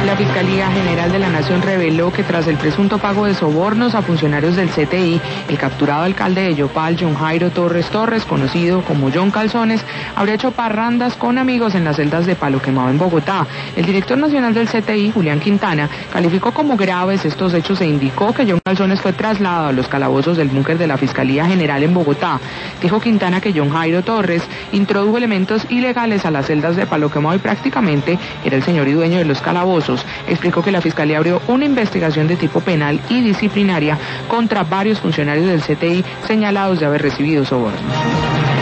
La Fiscalía General de la Nación reveló que tras el presunto pago de sobornos a funcionarios del CTI, el capturado alcalde de Yopal, John Jairo Torres Torres, conocido como John Calzones, habría hecho parrandas con amigos en las celdas de Palo Quemado en Bogotá. El director nacional del CTI, Julián Quintana, calificó como graves estos hechos e indicó que John Calzones fue trasladado a los calabozos del búnker de la Fiscalía General en Bogotá. Dijo Quintana que John Jairo Torres introdujo elementos ilegales a las celdas de Palo Quemado y prácticamente era el señor y dueño de los calabozos. Explicó que la Fiscalía abrió una investigación de tipo penal y disciplinaria contra varios funcionarios del CTI señalados de haber recibido sobornos.